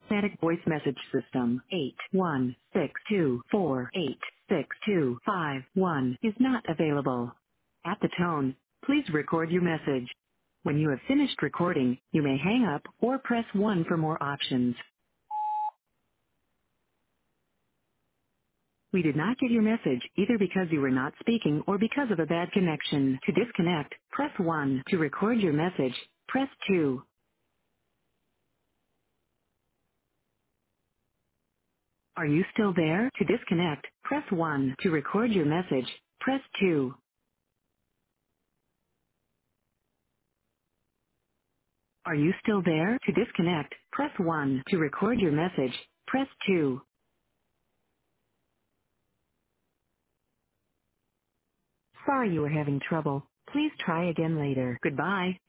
Automatic voice message system 8162486251 is not available. At the tone, please record your message. When you have finished recording, you may hang up or press 1 for more options. We did not get your message either because you were not speaking or because of a bad connection. To disconnect, press 1. To record your message, press 2. Are you still there? To disconnect, press 1. To record your message, press 2. Are you still there? To disconnect, press 1. To record your message, press 2. Sorry you were having trouble. Please try again later. Goodbye.